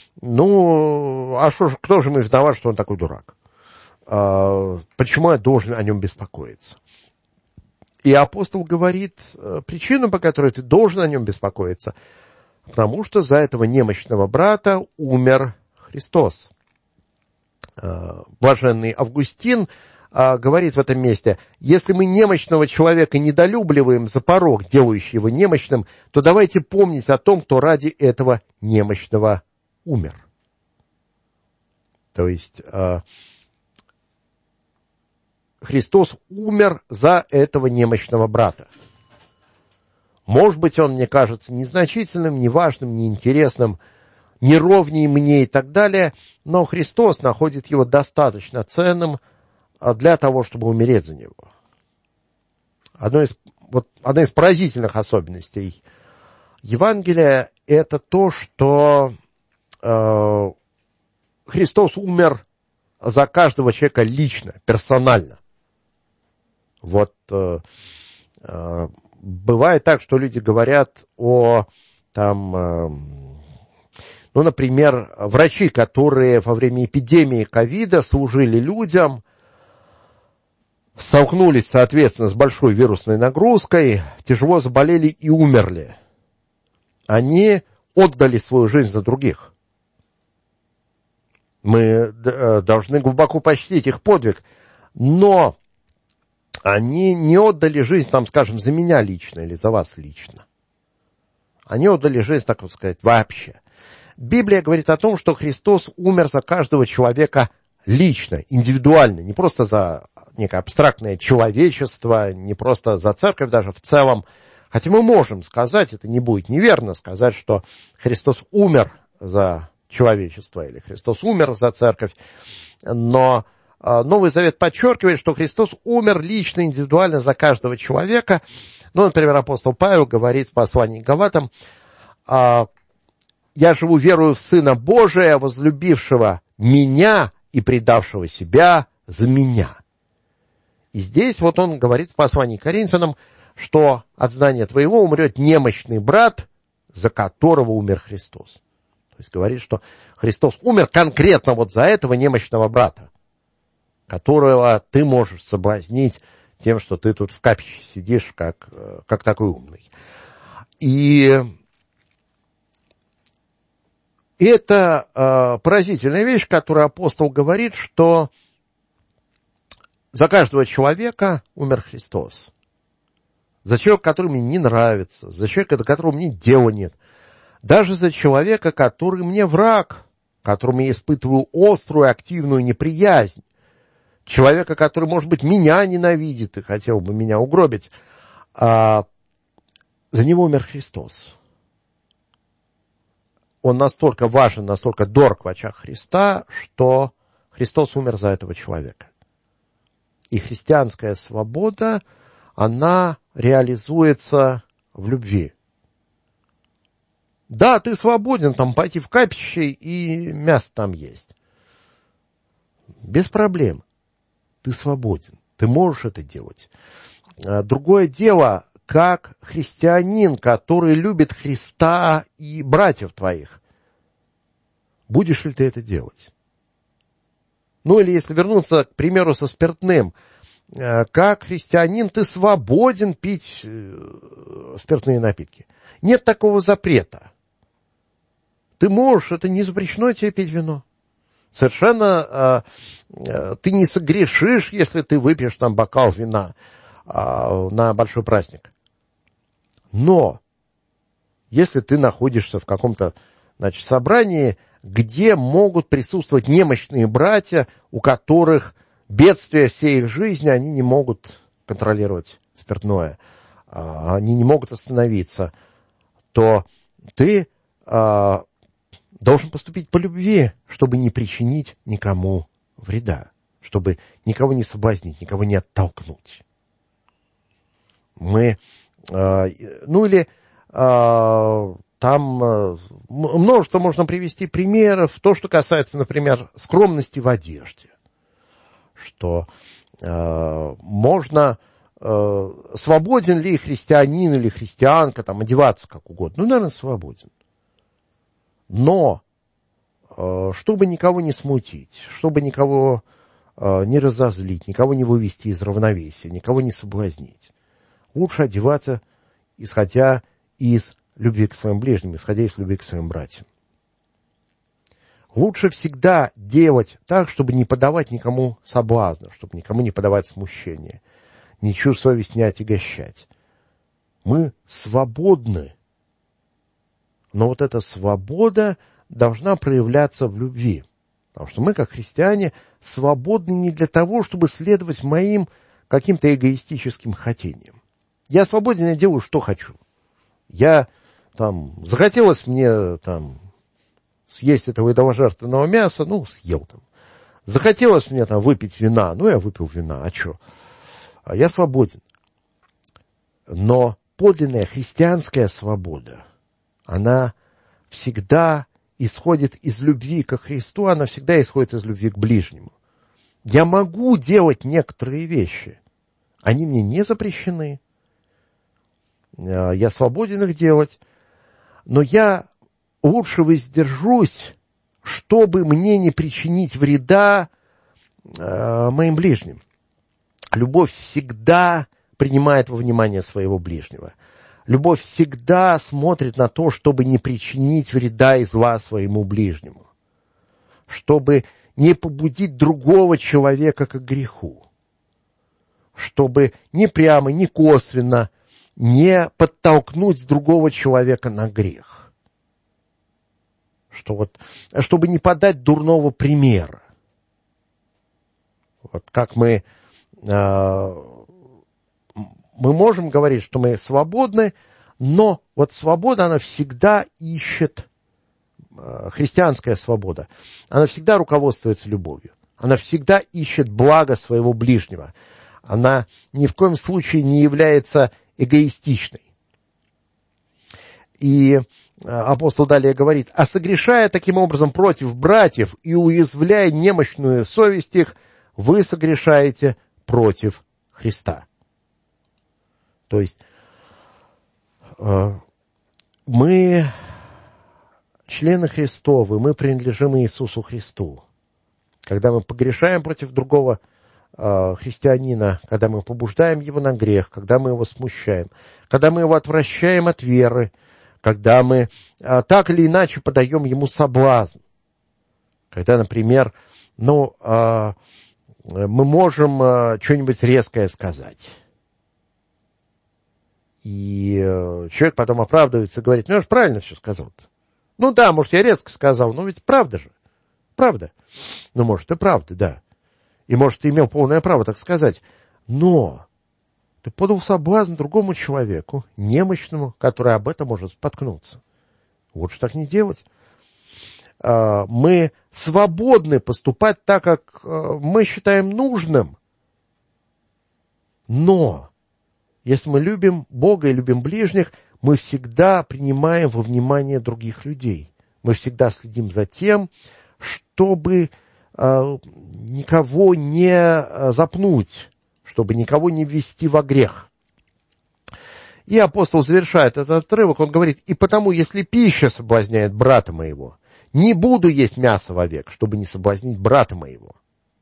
кто же ему виноват, что он такой дурак? Почему я должен о нем беспокоиться? И апостол говорит, причину, по которой ты должен о нем беспокоиться, потому что за этого немощного брата умер Христос. Блаженный Августин говорит в этом месте, если мы немощного человека недолюбливаем за порок, делающий его немощным, то давайте помнить о том, кто ради этого немощного умер. То есть Христос умер за этого немощного брата. Может быть, он мне кажется незначительным, неважным, неинтересным, неровней мне и так далее, но Христос находит его достаточно ценным для того, чтобы умереть за него. Одна из поразительных особенностей Евангелия – это то, что Христос умер за каждого человека лично, персонально. Бывает так, что люди говорят например, врачи, которые во время эпидемии ковида служили людям, столкнулись, соответственно, с большой вирусной нагрузкой, тяжело заболели и умерли. Они отдали свою жизнь за других. Мы должны глубоко почтить их подвиг, но они не отдали жизнь, там, скажем, за меня лично или за вас лично. Они отдали жизнь, так вот сказать, вообще. Библия говорит о том, что Христос умер за каждого человека лично, индивидуально, не просто за некое абстрактное человечество, не просто за церковь даже в целом. Хотя мы можем сказать, это не будет неверно сказать, что Христос умер за человечество или Христос умер за церковь, но Новый Завет подчеркивает, что Христос умер лично, индивидуально за каждого человека. Ну, например, апостол Павел говорит в послании к Галатам: «Я живу верою в Сына Божия, возлюбившего меня и предавшего себя за меня». И здесь вот он говорит в послании к Коринфянам, что от знания твоего умрет немощный брат, за которого умер Христос. То есть говорит, что Христос умер конкретно вот за этого немощного брата, которого ты можешь соблазнить тем, что ты тут в капище сидишь, как такой умный. И это поразительная вещь, которую апостол говорит, что за каждого человека умер Христос. За человека, который мне не нравится, за человека, до которого мне дела нет. Даже за человека, который мне враг, которому я испытываю острую, активную неприязнь. Человека, который, может быть, меня ненавидит и хотел бы меня угробить. За него умер Христос. Он настолько важен, настолько дорог в очах Христа, что Христос умер за этого человека. И христианская свобода, она реализуется в любви. Да, ты свободен там пойти в капище и мясо там есть. Без проблем. Ты свободен. Ты можешь это делать. Другое дело, как христианин, который любит Христа и братьев твоих. Будешь ли ты это делать? Ну, или если вернуться, к примеру, со спиртным. Как христианин ты свободен пить спиртные напитки. Нет такого запрета. Ты можешь, это не запрещено тебе пить вино. Совершенно ты не согрешишь, если ты выпьешь там бокал вина на большой праздник. Но если ты находишься в каком-то, значит, собрании, где могут присутствовать немощные братья, у которых бедствия всей их жизни, они не могут контролировать спиртное, они не могут остановиться, то ты должен поступить по любви, чтобы не причинить никому вреда, чтобы никого не соблазнить, никого не оттолкнуть. Там множество можно привести примеров, то, что касается, например, скромности в одежде, что можно, свободен ли христианин или христианка там одеваться как угодно, ну, наверное, свободен. Но, чтобы никого не смутить, чтобы никого не разозлить, никого не вывести из равновесия, никого не соблазнить, лучше одеваться, исходя из любви к своим ближним, исходя из любви к своим братьям. Лучше всегда делать так, чтобы не подавать никому соблазна, чтобы никому не подавать смущения, ничью совесть не отягощать. Мы свободны. Но вот эта свобода должна проявляться в любви. Потому что мы, как христиане, свободны не для того, чтобы следовать моим каким-то эгоистическим хотениям. Я свободен, я делаю, что хочу. Захотелось мне съесть этого идоложертвенного мяса, съел там. Захотелось мне выпить вина, я выпил вина, а что? Я свободен. Но подлинная христианская свобода, она всегда исходит из любви ко Христу, она всегда исходит из любви к ближнему. Я могу делать некоторые вещи, они мне не запрещены, я свободен их делать, но я лучше воздержусь, чтобы мне не причинить вреда моим ближним. Любовь всегда принимает во внимание своего ближнего. Любовь всегда смотрит на то, чтобы не причинить вреда и зла своему ближнему, чтобы не побудить другого человека к греху, чтобы ни прямо, ни косвенно не подтолкнуть другого человека на грех, чтобы не подать дурного примера. Вот как мы можем говорить, что мы свободны, но вот свобода, она всегда ищет, христианская свобода, она всегда руководствуется любовью, она всегда ищет благо своего ближнего, она ни в коем случае не является эгоистичной. И апостол далее говорит: «А согрешая таким образом против братьев и уязвляя немощную совесть их, вы согрешаете против Христа». То есть мы члены Христовы, мы принадлежим Иисусу Христу. Когда мы погрешаем против другого христианина, когда мы побуждаем его на грех, когда мы его смущаем, когда мы его отвращаем от веры, когда мы так или иначе подаем ему соблазн, когда, например, мы можем что-нибудь резкое сказать. И человек потом оправдывается и говорит: ну, я же правильно все сказал-то. Ну да, может, я резко сказал, но ведь правда же. Правда. Ну, может, и правда, да. И, может, ты имел полное право так сказать. Но ты подал соблазн другому человеку, немощному, который об этом может споткнуться. Лучше так не делать. Мы свободны поступать так, как мы считаем нужным. Но если мы любим Бога и любим ближних, мы всегда принимаем во внимание других людей. Мы всегда следим за тем, чтобы никого не запнуть, чтобы никого не ввести во грех. И апостол завершает этот отрывок, он говорит: «И потому, если пища соблазняет брата моего, не буду есть мясо вовек, чтобы не соблазнить брата моего».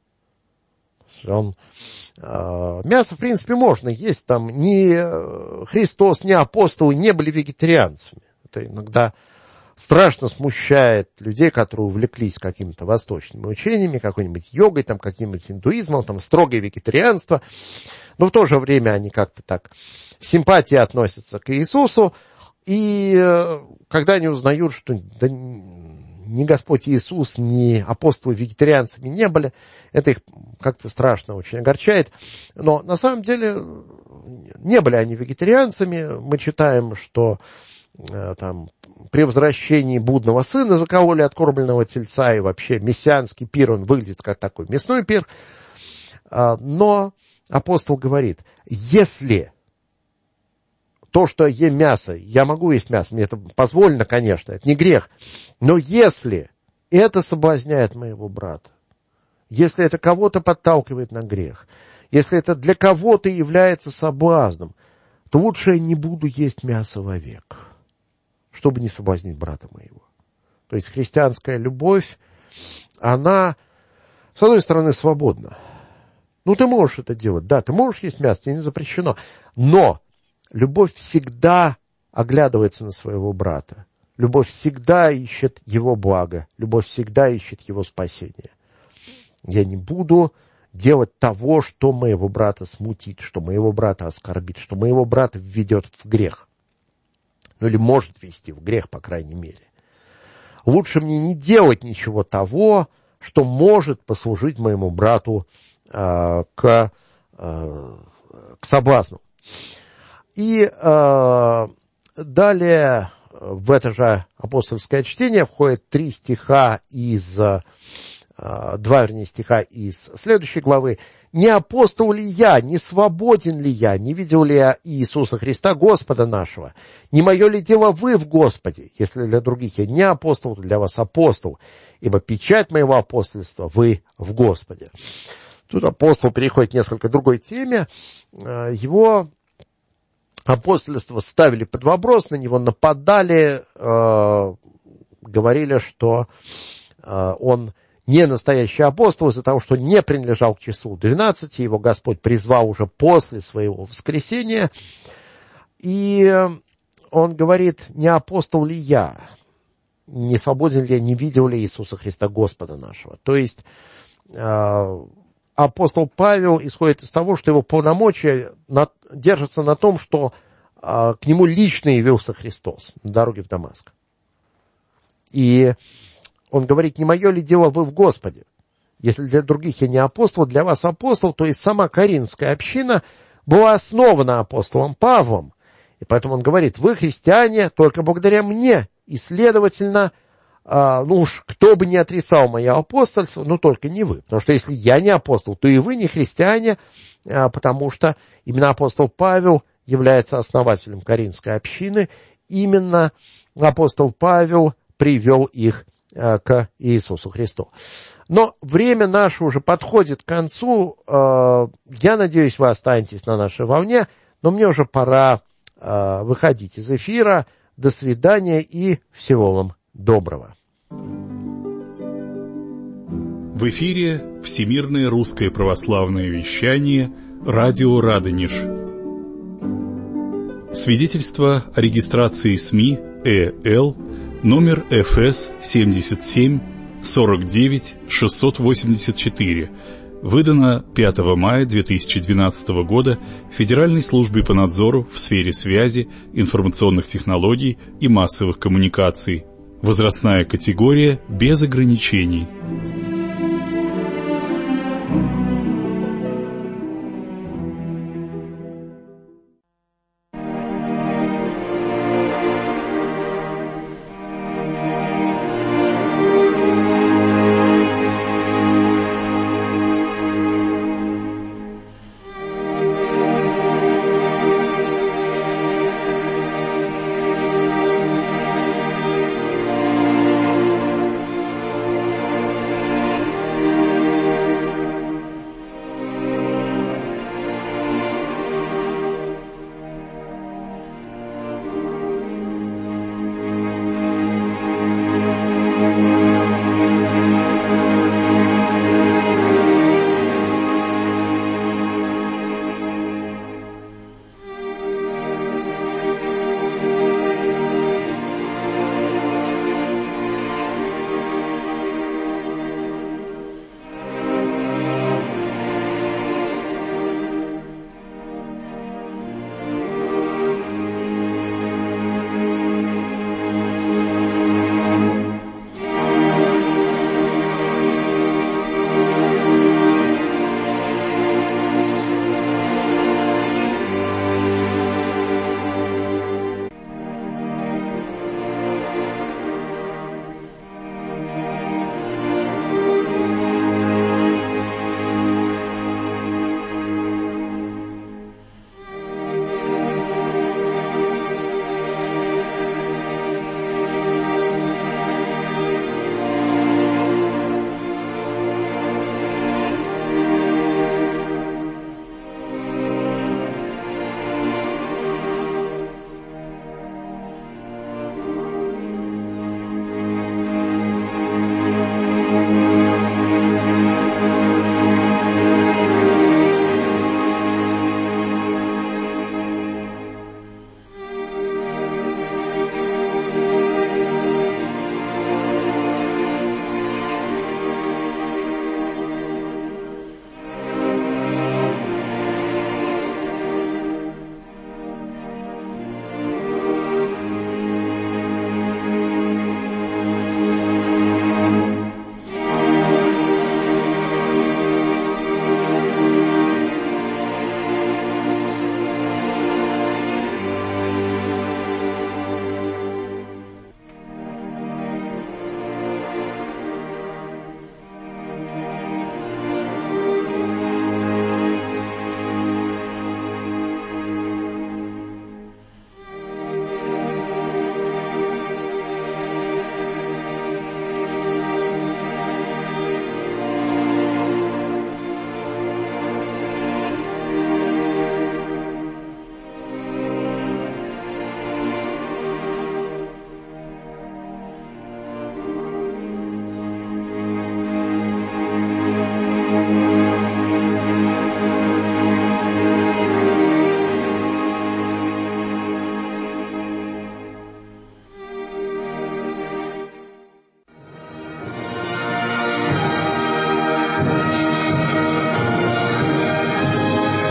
Мясо, в принципе, можно есть. Там ни Христос, ни апостолы не были вегетарианцами. Это иногда страшно смущает людей, которые увлеклись какими-то восточными учениями, какой-нибудь йогой, там, каким-нибудь индуизмом, там, строгое вегетарианство. Но в то же время они как-то так с симпатией относятся к Иисусу. И когда они узнают, что ни Господь Иисус, ни апостолы вегетарианцами не были, это их как-то страшно очень огорчает. Но на самом деле не были они вегетарианцами. Мы читаем, что там при возвращении блудного сына закололи откормленного тельца, и вообще мессианский пир, он выглядит как такой мясной пир. Но апостол говорит: если то, что ем мясо, я могу есть мясо, мне это позволено, конечно, это не грех, но если это соблазняет моего брата, если это кого-то подталкивает на грех, если это для кого-то является соблазном, то лучше я не буду есть мясо вовек, чтобы не соблазнить брата моего. То есть христианская любовь, она, с одной стороны, свободна. Ну, ты можешь это делать, да, ты можешь есть мясо, тебе не запрещено, но любовь всегда оглядывается на своего брата. Любовь всегда ищет его благо. Любовь всегда ищет его спасение. Я не буду делать того, что моего брата смутит, что моего брата оскорбит, что моего брата введет в грех. Ну или может ввести в грех, по крайней мере. Лучше мне не делать ничего того, что может послужить моему брату к соблазну. И далее в это же апостольское чтение входит 3 стиха из, 2 стиха из следующей главы. «Не апостол ли я, не свободен ли я, не видел ли я Иисуса Христа, Господа нашего? Не мое ли дело вы в Господе? Если для других я не апостол, то для вас апостол, ибо печать моего апостольства вы в Господе». Тут апостол переходит к несколько другой теме. Его апостольство ставили под вопрос, на него нападали, говорили, что он не настоящий апостол из-за того, что не принадлежал к числу 12, его Господь призвал уже после своего воскресения. И он говорит, не апостол ли я, не свободен ли я, не видел ли Иисуса Христа Господа нашего. То есть апостол Павел исходит из того, что его полномочия держатся на том, что к нему лично явился Христос на дороге в Дамаск. И он говорит, не мое ли дело вы в Господе? Если для других я не апостол, для вас апостол, то есть сама Коринфская община была основана апостолом Павлом. И поэтому он говорит, вы христиане только благодаря мне. И, следовательно, уж кто бы не отрицал мое апостольство, но только не вы. Потому что если я не апостол, то и вы не христиане, потому что именно апостол Павел является основателем Коринфской общины. Именно апостол Павел привел их к Иисусу Христу. Но время наше уже подходит к концу. Я надеюсь, вы останетесь на нашей волне, но мне уже пора выходить из эфира. До свидания и всего вам доброго. В эфире Всемирное русское православное вещание «Радио Радонеж». Свидетельство о регистрации СМИ ЭЛ номер ФС 77 49 684, выдано 5 мая 2012 года Федеральной службе по надзору в сфере связи, информационных технологий и массовых коммуникаций. Возрастная категория без ограничений.